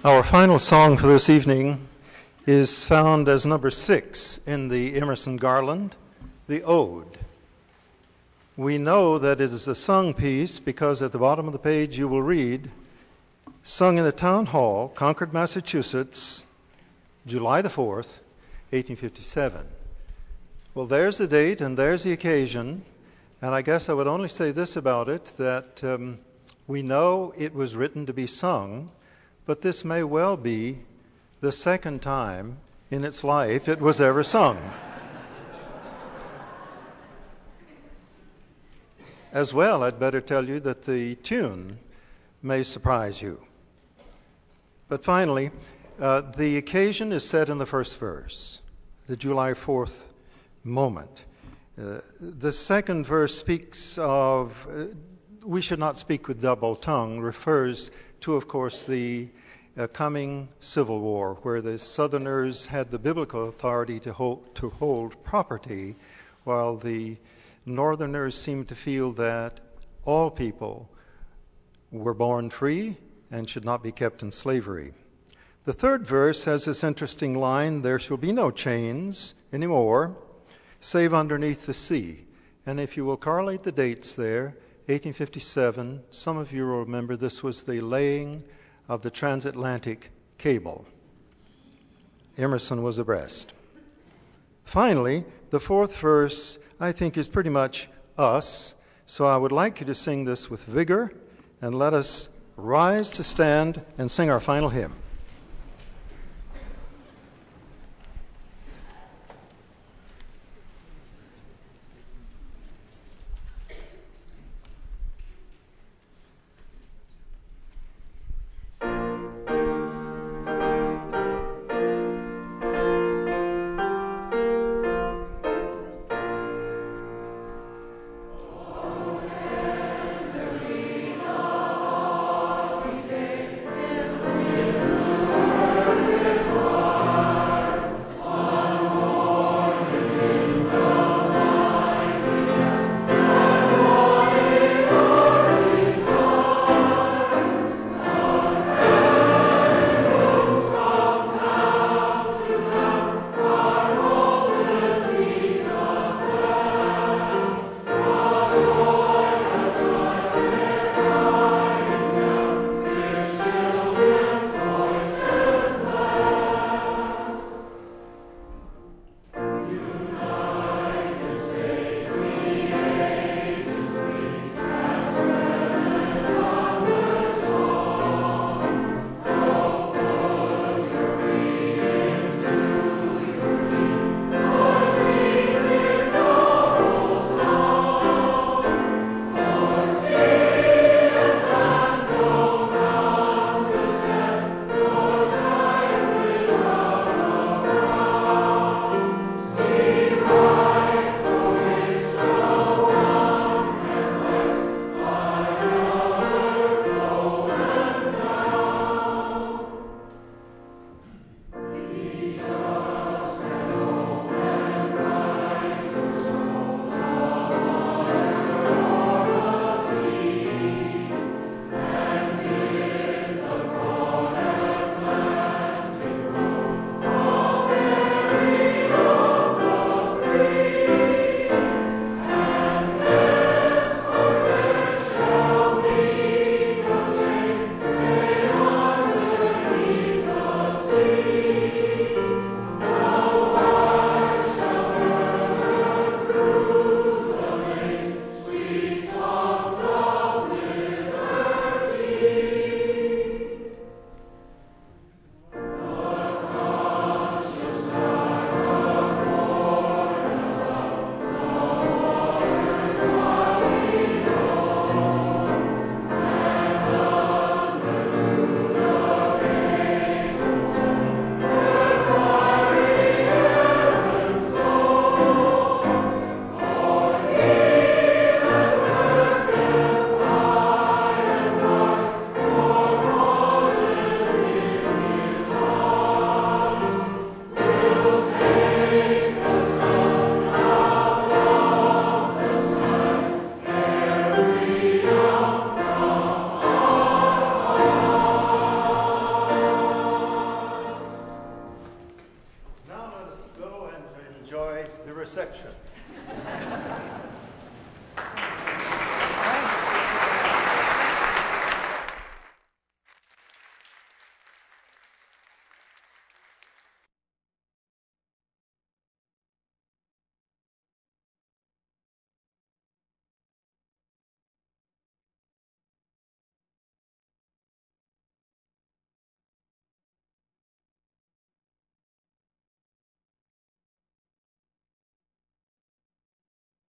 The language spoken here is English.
Our final song for this evening is found as number 6 in the Emerson Garland, the Ode. We know that it is a sung piece because at the bottom of the page you will read, sung in the Town Hall, Concord, Massachusetts, July the 4th, 1857. Well, there's the date and there's the occasion, and I guess I would only say this about it, that we know it was written to be sung, but this may well be the second time in its life it was ever sung. As well, I'd better tell you that the tune may surprise you. But finally, the occasion is set in the first verse, the July 4th moment. The second verse speaks of, we should not speak with double tongue, refers to, of course, the coming Civil War, where the Southerners had the biblical authority to hold property, while the Northerners seemed to feel that all people were born free and should not be kept in slavery. The third verse has this interesting line, there shall be no chains anymore, save underneath the sea. And if you will correlate the dates there, 1857, some of you will remember this was the laying of the transatlantic cable. Emerson was abreast. Finally, the fourth verse, I think, is pretty much us, so I would like you to sing this with vigor, and let us rise to stand and sing our final hymn.